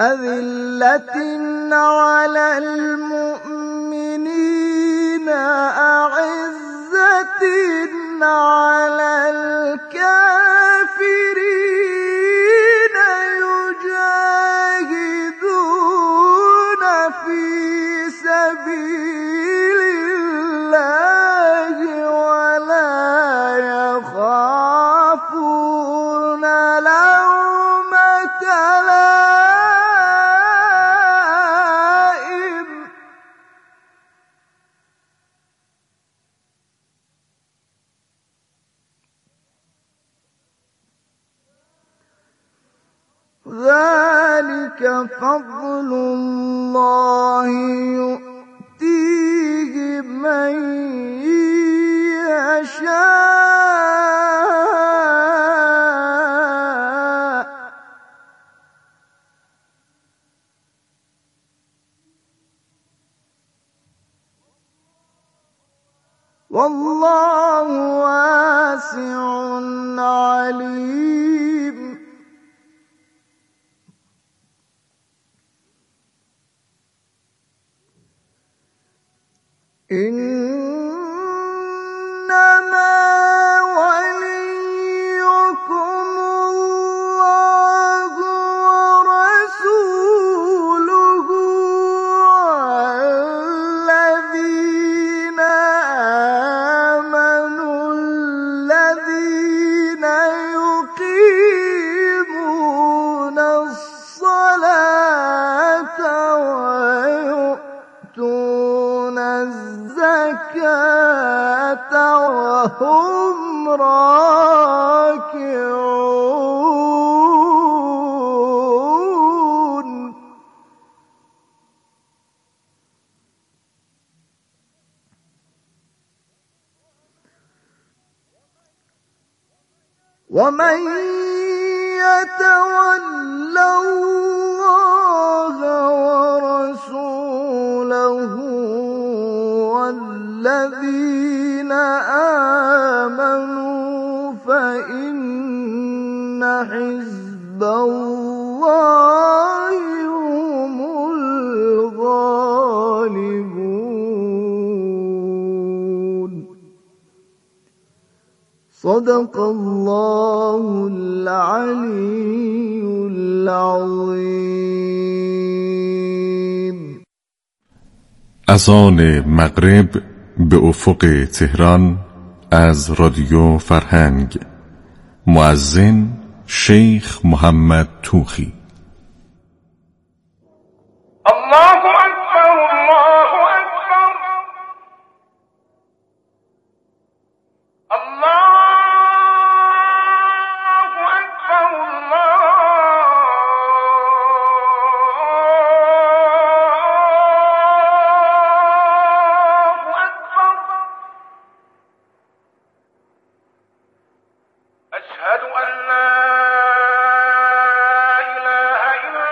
أذلة على المؤمنين أعزة على الكافرين يجاهدون في سبيل الله ولا يخافون لومة لائم ذلك فضل الله يؤتيه من يشاء والله واسع عليم إنما وليكم الله ورسوله والذين آمنوا الذين يقيمون الصلاة ويؤتون الزكاة وهم راكعون ومن يتول الله ورسوله والذين آمنوا فإن حزب الله هم الغالبون صدق الله العلي العظيم. اذان مغرب به افق تهران از رادیو فرهنگ. مؤذن شیخ محمد توخی. الله اکبر الله اکبر الله اکبر الله اکبر اشهد ان لا اله الا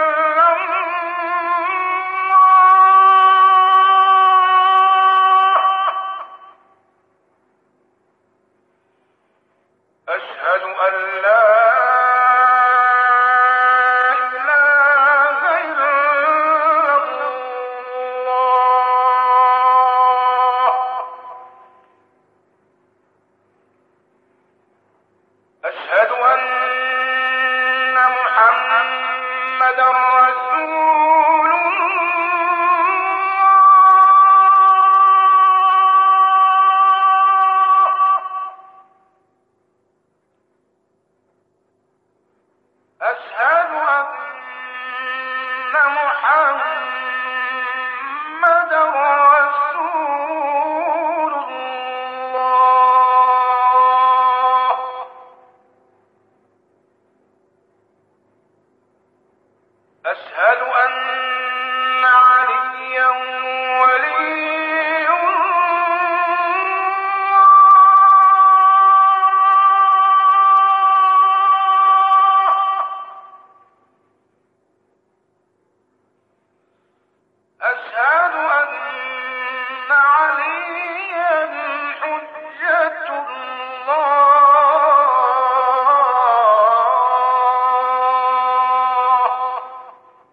أشهد أن لا إله إلا الله أشهد أن محمدا رسول أشهد أن محمدا رسول الله أشهد أن عليا ولي أشهد أن عليا حجة الله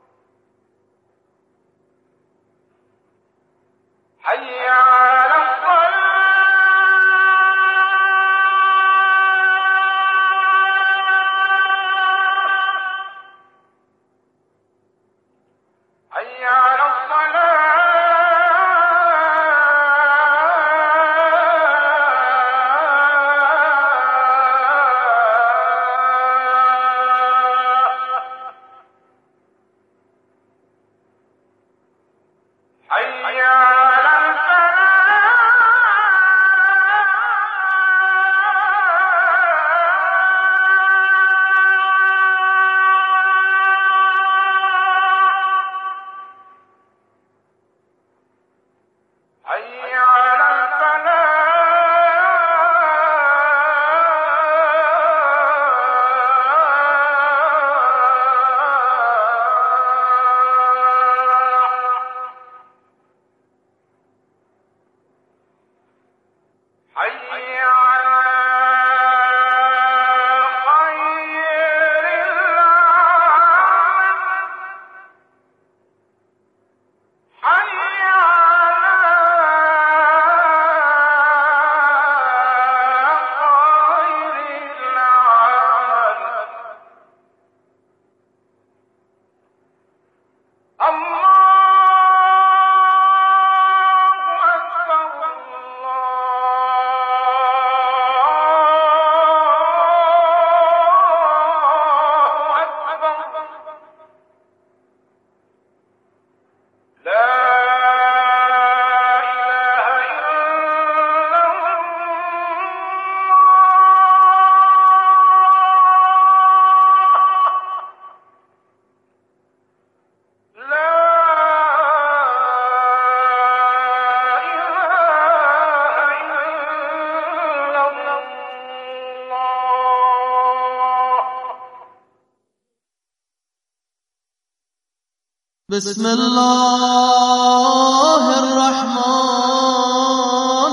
بسم الله الرحمن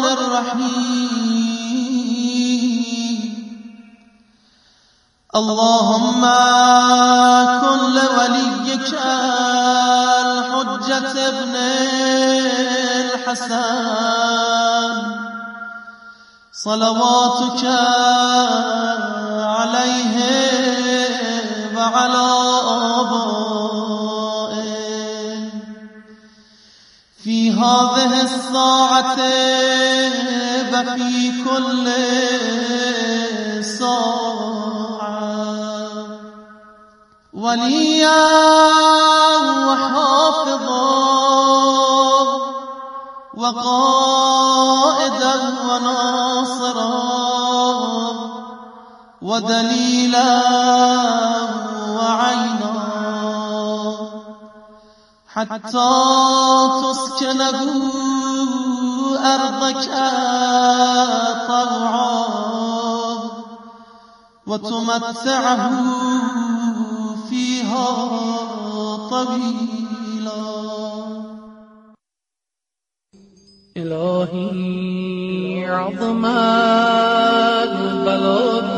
الرحیم. اللهم كن لوليك الحجة ابن الحسن صلواتك عليه وعلى آبائه في هذه الساعة وفي كل ساعة وليا وحافظا وقائدا وناصرا ودليلا وعينا حتى تسكنه أرضك طوعا وتمتعه فيها طويلا. إلهي عظم البلاء.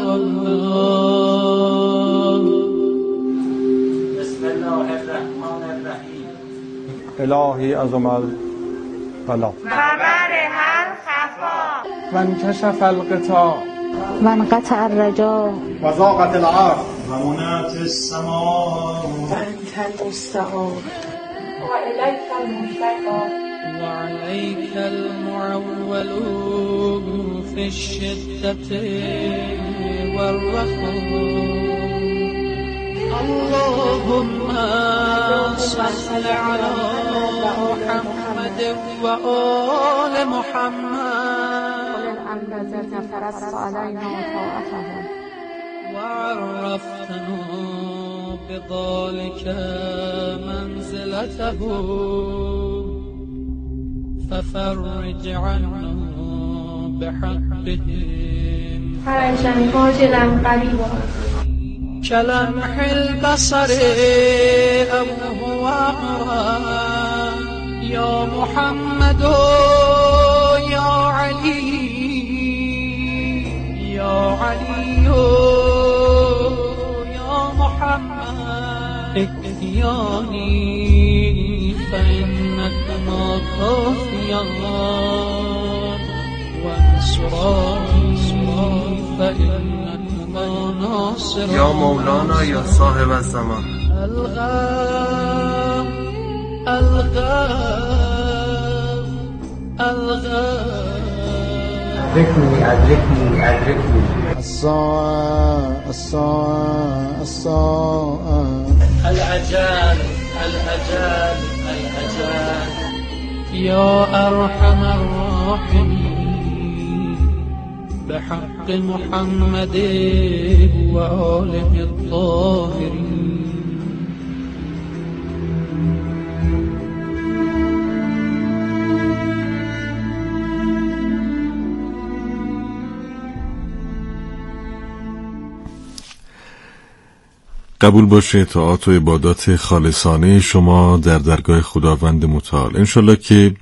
بسم الله الرحمن الرحيم. إلهي عظم البلاء وبرها الخفا وانكشف الغطاء وانقطع الرجاء وضاقت الأرض ومنعت السماء وأنت المستعان وإليك المشتكى وعليك المعول في الشدة والرخاء. اللهم صل على محمد وآل محمد الذين فرضت علينا طاعتهم وعرفتنا بذلك منزلته ففرج عنا بحقهم فرجا فاجلا قريبا كلمح البصر أو هو يا محمد يا علي يا علي يا محمد اكفياني فإنكما كافيان وانصراني فإنكما ناصران. يا مولانا يا صاحب الزمان. الغام الغام الغام أدركني الساعة الساعة الساعة الأجال الأجال الأجال. يا أرحم الراحمين بحق محمد وآله الطاهرين. قبول باشه اطاعت و عبادات خالصانه شما در درگاه خداوند متعال. انشالله که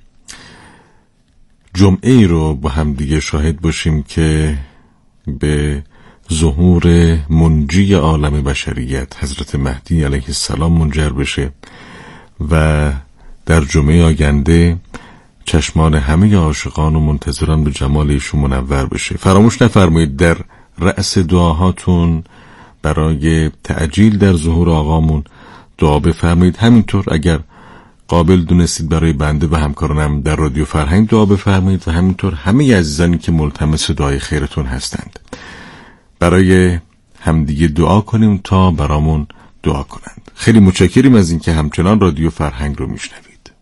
جمعه ای رو با هم دیگه شاهد باشیم که به ظهور منجی عالم بشریت حضرت مهدی علیه السلام منجر بشه و در جمعه آینده چشمان همه عاشقان و منتظران به جمال ایشون منور بشه. فراموش نفرمایید در رأس دعاهاتون برای تعجیل در ظهور آقامون دعا بفرمایید. همینطور اگر قابل دونستید برای بنده و همکارانم در رادیو فرهنگ دعا بفرمایید و همینطور همه عزیزانی که ملتمس دعای خیرتون هستند برای همدیگه دعا کنیم تا برامون دعا کنند. خیلی متشکریم از اینکه همچنان رادیو فرهنگ رو میشنوید.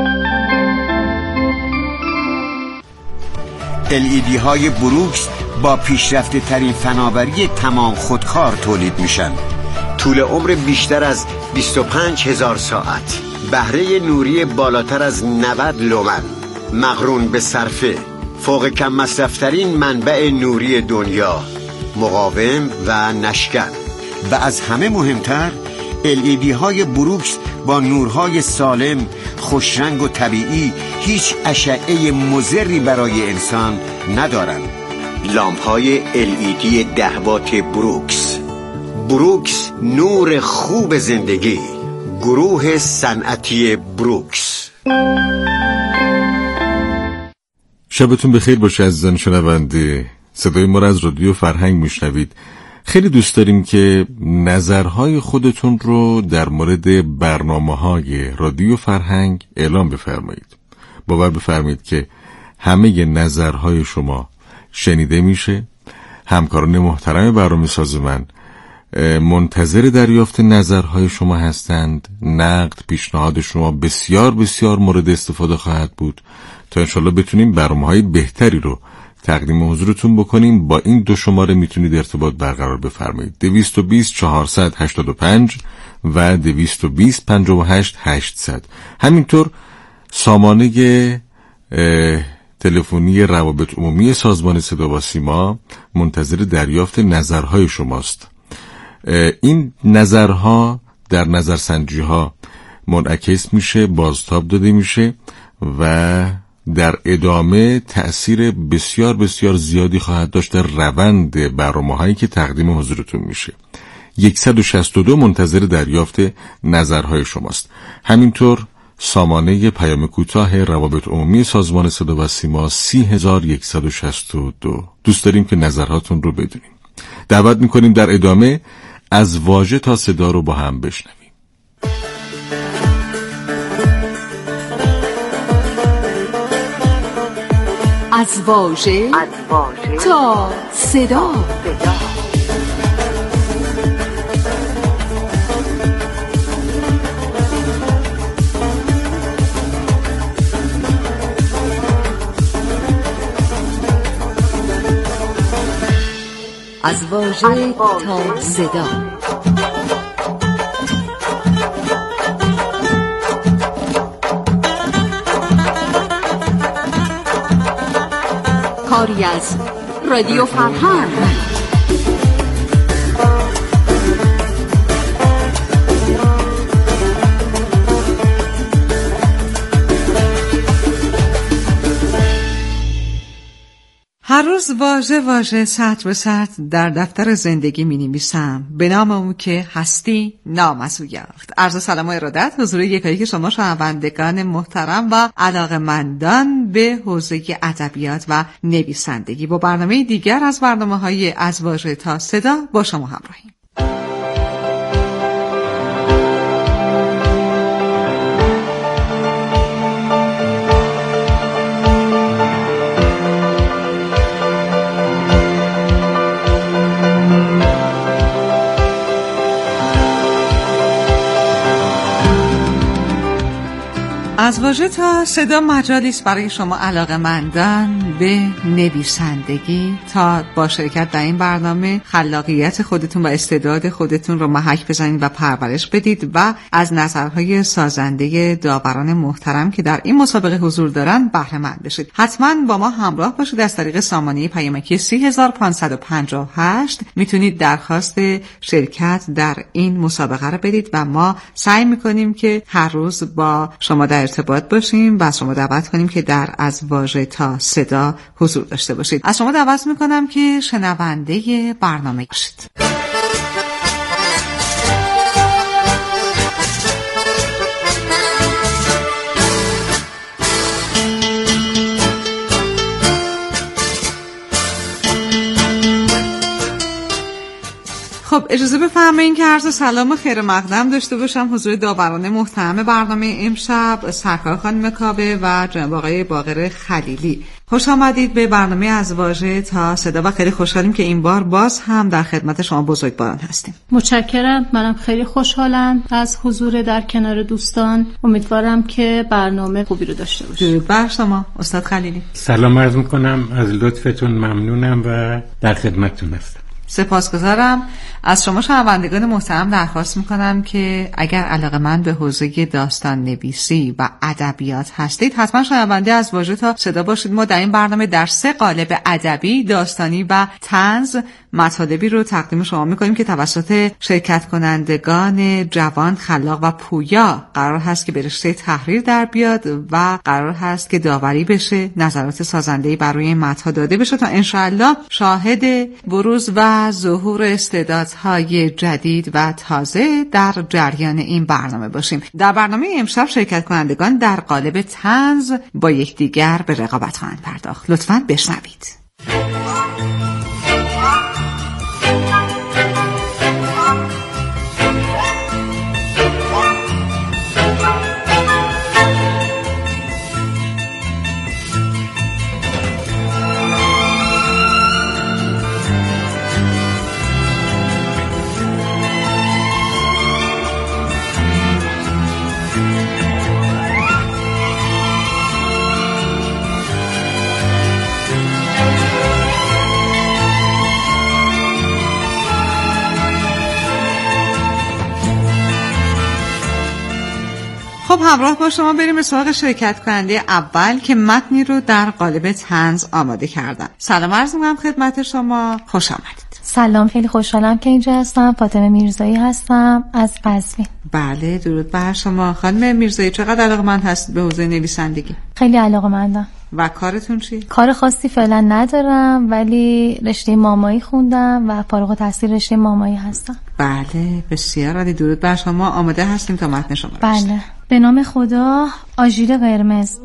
LED های بروکس با پیشرفته ترین فناوری تمام خودکار تولید میشن. طول عمر بیشتر از 25,000 ساعت، بهره نوری بالاتر از 90 لومن، مقرون به صرفه، فوق کم مصرفترین منبع نوری دنیا، مقاوم و نشکن و از همه مهمتر LED های بروکس با نورهای سالم، خوشرنگ و طبیعی هیچ اشعه مضری برای انسان ندارند. لامپ های LED 10 وات بروکس. بروکس، نور خوب زندگی. گروه صنعتی بروکس. شبتون بخیر باشه عزیزان شنونده. صدای ما را از رادیو فرهنگ میشنوید. خیلی دوست داریم که نظرهای خودتون رو در مورد برنامه‌های رادیو فرهنگ اعلام بفرمایید. باور بفرمایید که همه نظرهای شما شنیده میشه. همکاران محترم برنامه‌ساز من منتظر دریافت نظرهای شما هستند. نقد، پیشنهاد شما بسیار بسیار مورد استفاده خواهد بود تا انشالله بتونیم برنامه‌های بهتری رو تقدیم حضورتون بکنیم. با این 2 شماره میتونید ارتباط برقرار بفرمایید: 220 485 و 220 58 800. همینطور سامانه تلفنی روابط عمومی سازمان صدا و سیما منتظر دریافت نظرهای شماست. این نظرها در نظرسنجی ها منعکس میشه، بازتاب داده میشه و در ادامه تأثیر بسیار بسیار زیادی خواهد داشت در روند برنامه‌هایی که تقدیم حضورتون میشه. 162 منتظر دریافت نظرهای شماست. همینطور سامانه پیام کوتاه روابط عمومی سازمان صدا و سیما 30162. دوست داریم که نظرهاتون رو بدونیم. دعوت میکنیم در ادامه از واژه تا صدا رو با هم بشنویم. از واژه تا صدا. از واژه تا صدا. کاری از رادیو فرهنگ. هر روز واژه سطر به سطر در دفتر زندگی می نویسم به نام او که هستی نام از او یافت. عرض سلام و ارادت حضور یکایی که شما شنوندگان محترم و علاقه‌مندان به حوزه ادبیات و نویسندگی با برنامه دیگر از برنامه‌های از واژه تا صدا با شما همراهیم. از واژه تا صدا مجالی است برای شما علاقه‌مندان به نویسندگی تا با شرکت در این برنامه خلاقیت خودتون و استعداد خودتون رو محک بزنید و پرورش بدید و از نظرهای سازنده داوران محترم که در این مسابقه حضور دارن بهره مند بشید. حتما با ما همراه باشید. از طریق سامانه پیامکی 30558 میتونید درخواست شرکت در این مسابقه رو بدید و ما سعی میکنیم که هر روز با شما در ارتباط باشیم و از شما دعوت کنیم که در از واژه تا صدا حضور داشته باشید. از شما دعوت میکنم که شنونده برنامه باشید. خب اجازه بفرمایید که عرض سلام و خیر مقدم داشته باشم حضور داوران محترم برنامه امشب، سرکار خانم کاوه و جناب آقای باقر خلیلی. خوش آمدید به برنامه از واژه تا صدا و خیلی خوشحالیم که این بار باز هم در خدمت شما بزرگواران هستیم. متشکرم. منم خیلی خوشحالم از حضور در کنار دوستان. امیدوارم که برنامه خوبی رو داشته باشیم. درود بر شما استاد خلیلی. سلام عرض میکنم، از لطفتون ممنونم و در خدمتتون هستم. سپاسگزارم. از شما شنوندگان محترم درخواست میکنم که اگر علاقه‌مند به حوزه داستان نویسی و ادبیات هستید حتما شنونده از واژه تا صدا باشید. ما در این برنامه در 3 قالب ادبی، داستانی و طنز مطالبی رو تقدیم شما میکنیم که توسط شرکت کنندگان جوان، خلاق و پویا قرار هست که به رشته تحریر در بیاد و قرار هست که داوری بشه، نظرات سازنده‌ای بر روی این متن داده بشه تا انشاءالله شاهد بروز و ظهور استعدادهای جدید و تازه در جریان این برنامه باشیم. در برنامه امشب شرکت کنندگان در قالب طنز با یکدیگر به رقابت خواهند پرداخت. لطفاً بشنوید. خب همراه با شما بریم به سراغ شرکت کننده اول که متنی رو در قالب طنز آماده کردن. سلام عرض می‌کنم خدمت شما، خوش آمدید. سلام، خیلی خوشحالم که اینجا هستم. فاطمه میرزایی هستم از قزوین. بله، درود بر شما. خانم میرزایی چقدر علاقه‌مند هستید به حوزه نویسندگی؟ خیلی علاقه‌مندم. و کارتون چی؟ کار خاصی فعلا ندارم ولی رشته مامایی خوندم و فارغ التحصیل رشته مامایی هستم. بله، بسیار عالی. درود بر شما. آماده هستیم تا متن شما رو بله. به نام خدا. آژیر قرمز.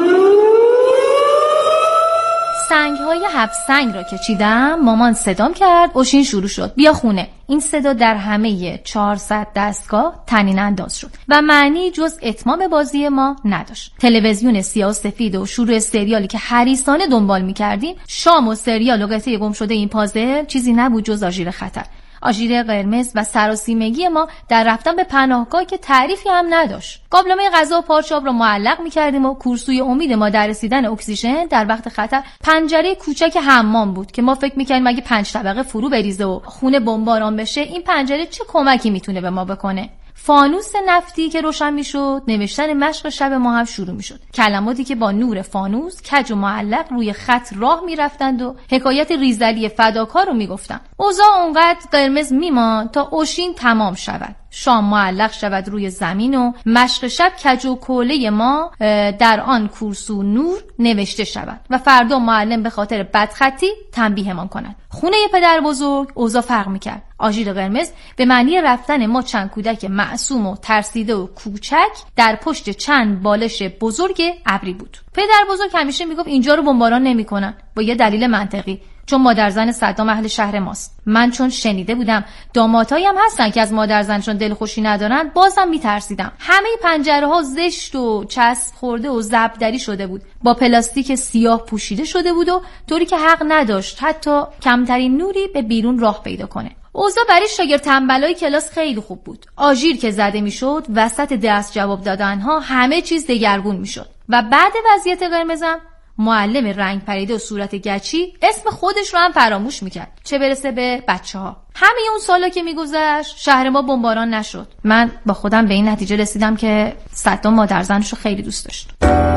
سنگ‌های 7 سنگ را که چیدم مامان صدام کرد، اوشین شروع شد بیا خونه. این صدا در همه 400 دستگاه طنین انداز شد و معنی جز اتمام بازی ما نداشت. تلویزیون سیاه و سفید و شروع سریالی که حریصانه دنبال می‌کردیم، شام و سریال و قطعه گم شده این پازل چیزی نبود جز آژیر خطر. آژیر قرمز و سراسیمگی ما در رفتن به پناهگاه که تعریفی هم نداشت. قابلمه غذا و پارچاب را معلق می‌کردیم و کورسوی امید ما در رسیدن اکسیژن در وقت خطر پنجره کوچک حمام بود که ما فکر می‌کردیم اگه 5 طبقه فرو بریزه و خونه بمباران بشه این پنجره چه کمکی میتونه به ما بکنه. فانوس نفتی که روشن میشد، نوشتن مشق شب ما هم شروع میشد. کلماتی که با نور فانوس کج و معلق روی خط راه میرفتند و حکایت ریزلی فداکار رو میگفتن. اوضاع اونقدر قرمز میمان تا اوشین تمام شود، شام معلق شود روی زمین و مشق شب کج و کوله ما در آن کورسو نور نوشته شود و فردا معلم به خاطر بدخطی تنبیهمان کند. خونه پدر بزرگ اوضاع فرق میکرد. آژیر قرمز به معنی رفتن ما چند کودک معصوم و ترسیده و کوچک در پشت چند بالش بزرگ ابری بود. پدر بزرگ همیشه میگفت اینجا رو بمباران نمیکنن، با یه دلیل منطقی، چون مادرزن صدام اهل شهر ماست. من چون شنیده بودم دامادهایی هم هستن که از مادرزنشون دلخوشی ندارن، بازم میترسیدم. همه پنجره ها زشت و چسب خورده و زبدری شده بود، با پلاستیک سیاه پوشیده شده بود و طوری که حق نداشت حتی کمترین نوری به بیرون راه پیدا کنه. اوضاع برای شاگرد تنبلای کلاس خیلی خوب بود. آژیر که زده میشد وسط درس جواب دادنها همه چیز دگرگون میشد و بعد وضعیت قرمزم معلم رنگ پریده و صورت گچی اسم خودش رو هم فراموش میکرد، چه برسه به بچه‌ها. همه اون سالا که میگذشت شهر ما بمباران نشد. من با خودم به این نتیجه رسیدم که صدام مادرزنش رو خیلی دوست داشت.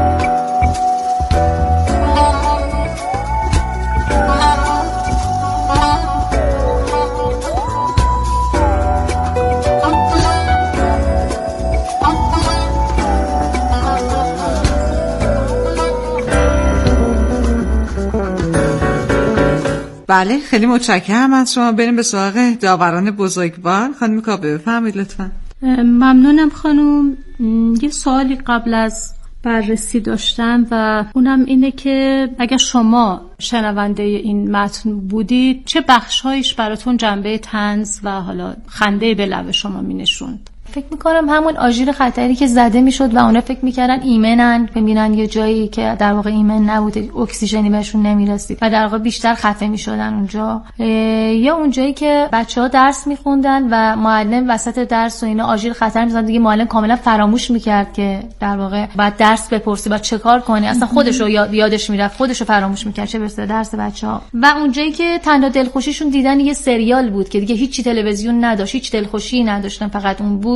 بله، خیلی متشکرم از شما. بریم به سراغ داوران بزرگوار. خانم کابه بفرمایید لطفاً. ممنونم خانم. یه سوالی قبل از بررسی داشتم و اونم اینه که اگر شما شنونده این متن بودید چه بخش‌هایش براتون جنبه طنز و حالا خنده به لب شما می‌نشوند؟ فکر میکنم همون آژیر خطری که زده میشد و اونا فکر میکردن ایمنن، ببینن یه جایی که در واقع ایمن نبوده، اکسیژنی بهشون نمیرسید و در واقع بیشتر خفه میشدن اونجا. یا اون جایی که بچه‌ها درس میخوندن و معلم وسط درس و اینا آژیر خطر میزد، دیگه معلم کاملا فراموش میکرد که در واقع بعد درس بپرسی بعد چه کار کنی، اصلا خودش رو یادش میرفت، خودش رو فراموش میکرد چه برسه درس بچه‌ها. و اون جایی که تنها دلخوشیشون دیدن یه سریال بود که دیگه هیچی تلویزیون نداشت، هیچ دلخوشی نداشتن، فقط اون بود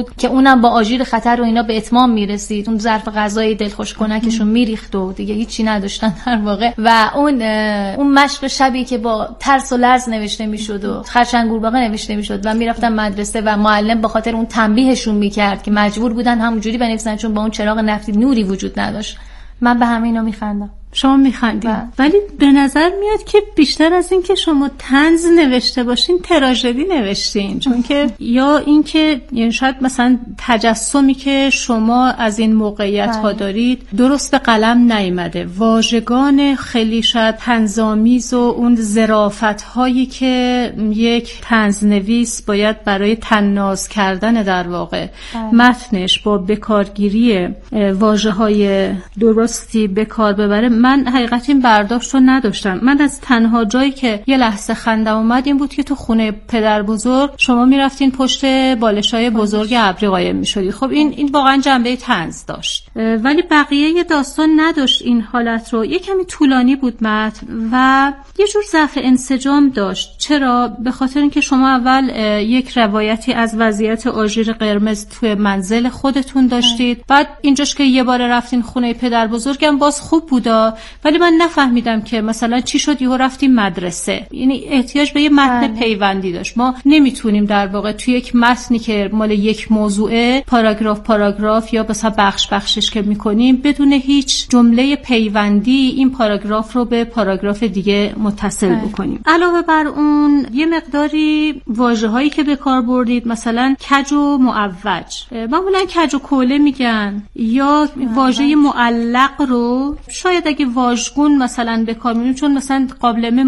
بود که اونم با آژیر خطر و اینا به اتمام میرسید. اون ظرف غذای دلخوش کنکشون میریخت و دیگه هیچی نداشتن در واقع. و اون مشق شبی که با ترس و لرز نوشته میشد و خرچنگ گورباغه نوشته میشد و میرفتن مدرسه و معلم به خاطر اون تنبیهشون میکرد که مجبور بودن همونجوری بنویسن چون با اون چراغ نفتی نوری وجود نداشت. من به همه اینا میخندم. شما میخندید، ولی به نظر میاد که بیشتر از این که شما طنز نوشته باشین تراژدی نوشتین، چون که یا این که یعنی شاید مثلا تجسمی که شما از این موقعیت ها دارید درست به قلم نیامده، واژگان خیلی شاید طنزآمیز و اون ظرافت هایی که یک طنزنویس باید برای طناز کردن در واقع متنش با بکارگیری واژه های درستی به کار ببره. من حقیقت این برداشت رو نداشتم. من از تنها جایی که یه لحظه خندم اومد این بود که تو خونه پدر بزرگ شما میرفتین پشت بالشای بزرگ ابری قایم میشدید. خب این واقعا جنبه طنز داشت، ولی بقیه داستان نداشت این حالت رو. یه کمی طولانی بود متن و یه جور ضعف انسجام داشت. چرا؟ به خاطر اینکه شما اول یک روایتی از وضعیت آژیر قرمز توی منزل خودتون داشتید، بعد اینجاش که یه بار رفتین خونه پدر بزرگم باز خوب بودا، ولی من نفهمیدم که مثلا چی شد یهو رفتیم مدرسه. یعنی احتیاج به یه متن پیوندی داشت. ما نمیتونیم در واقع توی یک متنی که مال یک موضوعه پاراگراف یا مثلا بخشش که میکنیم بدون هیچ جمله پیوندی این پاراگراف رو به پاراگراف دیگه متصل بکنیم. علاوه بر اون یه مقداری واژه‌هایی که به کار بردید، مثلا کج و معوج، معمولا کج و کوله میگن، یا واژه معلق رو شاید اگه واژگون مثلا به کار میبریم، چون مثلا قابلمه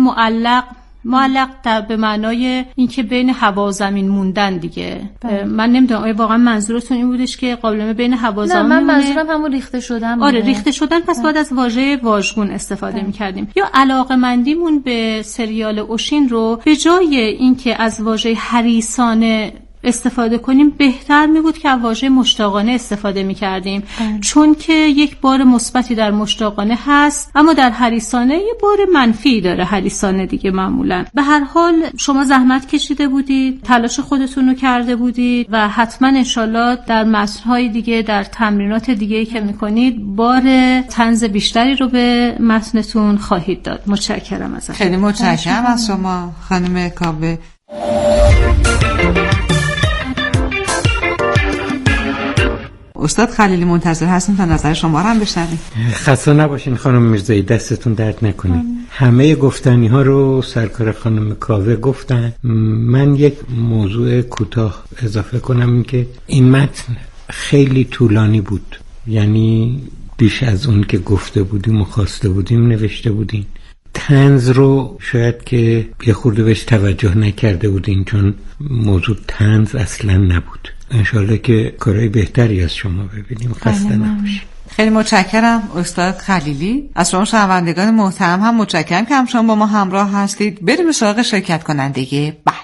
معلق در به معنای اینکه بین هوا و زمین موندن دیگه. من نمیدونم آیا واقعا منظورتون این بودش که قابلمه بین هوا و زمین؟ نه، من منظورم همون ریخته شدن. آره ریخته شدن، پس باید از واژه واژگون استفاده میکردیم. یا علاقه‌مندیمون به سریال اوشین رو به جای اینکه از واژه حریصانه استفاده کنیم بهتر می بود که واژه مشتاقانه استفاده می کردیم، چون که یک بار مثبتی در مشتاقانه هست اما در حریصانه یه بار منفی داره. حریصانه دیگه معمولا. به هر حال شما زحمت کشیده بودید، تلاش خودتون رو کرده بودید و حتما انشالله در متن‌های دیگه، در تمرینات دیگه که می کنید بار طنز بیشتری رو به متنتون خواهید داد. متشکرم ازتون. خیلی متشکرم از شما خانم کاوه. استاد خلیلی منتظر هستیم تا نظر شما رو هم بشنویم. خسته نباشین خانم میرزایی، دستتون درد نکنه. همه گفتنی ها رو سرکار خانم کاوه گفتن. من یک موضوع کوتاه اضافه کنم، این که این متن خیلی طولانی بود، یعنی بیش از اون که گفته بودیم و خواسته بودیم نوشته بودیم. طنز رو شاید که یه خورده بهش توجه نکرده بودین، چون موضوع طنز اصلا نبود. انشالله که کارهای بهتری از شما ببینیم. خسته نباشید. خیلی متشکرم استاد خلیلی. از شما شنوندگان محترم هم متشکرم که همچنان با ما همراه هستید. بریم به سراغ شرکت کننده بعد.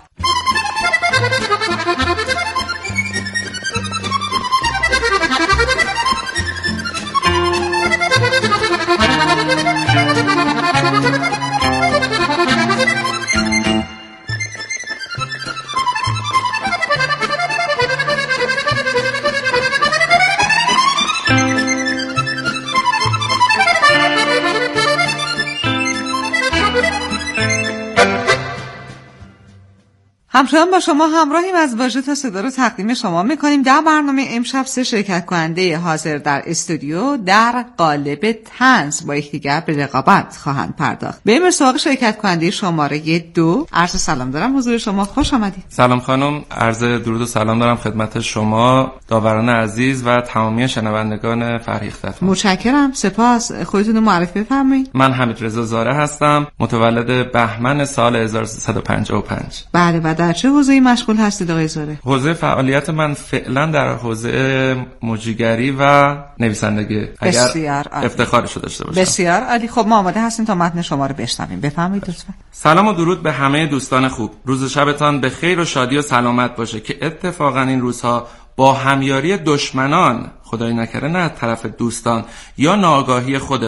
همچنان با شما همراهیم. از واژه تا صدا رو تقدیم شما میکنیم. در برنامه امشب 3 شرکت کننده حاضر در استودیو در قالب طنز با یکدیگر به رقابت خواهند پرداخت. بریم سراغ شرکت کننده شماره 2. عرض سلام دارم حضور شما، خوش آمدید. سلام خانم، عرض درود و سلام دارم خدمت شما داوران عزیز و تمامی شنوندگان فرهیختتون. متشکرم، سپاس. خودتون رو معرفی بفرمایید. من حمیدرضا زاره هستم، متولد بهمن سال 1355. بله، و در چه حوزه‌ای مشغول هستید آقای زاره؟ حوزه فعالیت من فعلا در حوزه مجریگری و نویسندگی. بسیار اگر افتخارشو داشته باشم. بسیار عالی. خب ما آماده هستیم تا متن شما رو بشنویم. بفرمایید لطفا. سلام و درود به همه دوستان خوب. روز و شبتان به خیر و شادی و سلامت باشه که اتفاقا این روزها با همیاری دشمنان، خدای نکره نه طرف دوستان یا ناآگاهی خودمون،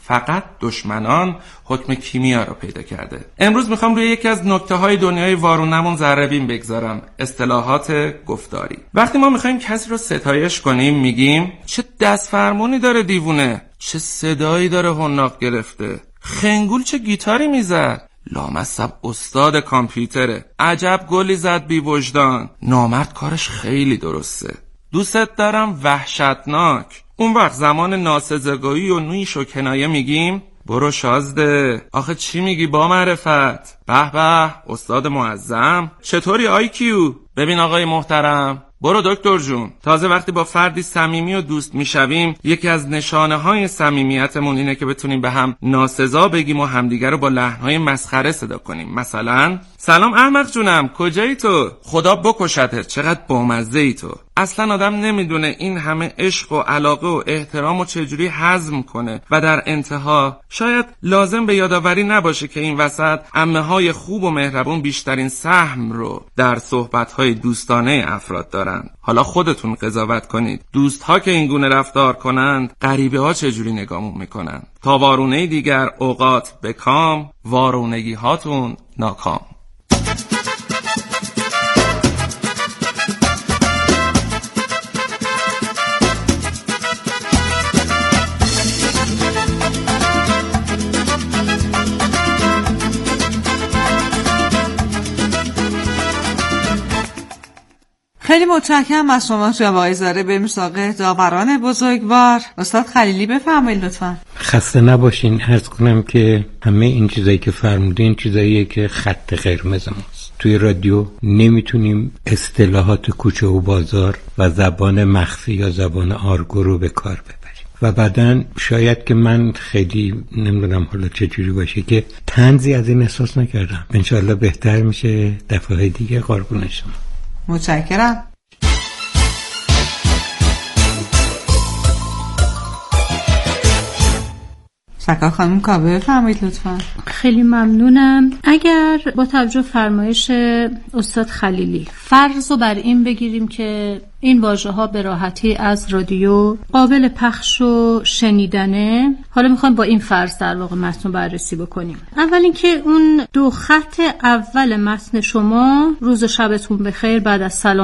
فقط دشمنان حکم کیمیا رو پیدا کرده. امروز میخوام روی یکی از نکته‌های دنیای وارونمون ذره‌بین بگذارم، اصطلاحات گفتاری. وقتی ما میخوایم کسی رو ستایش کنیم میگیم چه دست فرمونی داره دیوونه، چه صدایی داره حناق گرفته، خنگول چه گیتاری میزد، لامصب استاد کامپیوتره، عجب گلی زد بی وجدان، نامرد کارش خیلی درسته، دوستت دارم وحشتناک. اون وقت زمان ناسزگاری و نیش و کنایه میگیم برو شازده، آخه چی میگی با معرفت، به به استاد معظم، چطوری آی کیو، ببین آقای محترم، برو دکتر جون. تازه وقتی با فردی صمیمی و دوست میشویم یکی از نشانه های صمیمیتمون اینه که بتونیم به هم ناسزا بگیم و همدیگر رو با لحن‌های مسخره صدا کنیم. مثلا سلام احمق جونم، کجایی تو؟ خدا بکشتت، چقدر بامزه ای تو. اصلا آدم نمیدونه این همه عشق و علاقه و احترام و چجوری هضم کنه و در انتها شاید لازم به یادآوری نباشه که این وسط عمه‌های خوب و مهربون بیشترین سهم رو در صحبت‌های دوستانه افراد دارن. حالا خودتون قضاوت کنید، دوست‌ها که این گونه رفتار کنند غریبه‌ها چجوری نگامون میکنن. تا وارونه دیگر اوقات به کام، وارونگی هاتون ناکام. خیلی متشکرم از شما جناب آقای زاره. بریم سراغ داوران بزرگوار. استاد خلیلی بفرمایید لطفاً. خسته نباشین. عرض کنم که همه این چیزایی که فرمودین چیزاییه که خط قرمز ماست. توی رادیو نمیتونیم اصطلاحات کوچه و بازار و زبان مخفی یا زبان آرگو رو به کار ببریم. و بعدن شاید که من خیلی نمیدونم حالا چجوری باشه که طنزی از این احساس نکردم. انشالله بهتر میشه دفعه دیگه. قربون شما. متشکرم. سکا خانم کاوه بفرمایید لطفاً. خیلی ممنونم. اگر با توجه فرمایش استاد خلیلی فرض رو بر این بگیریم که این واژه ها به راحتی از رادیو قابل پخش و شنیدنه، حالا میخوایم با این فرض در واقع متن بررسی بکنیم. اول اینکه اون دو خط اول متن شما روز و شبتون بخیر بعد از سلام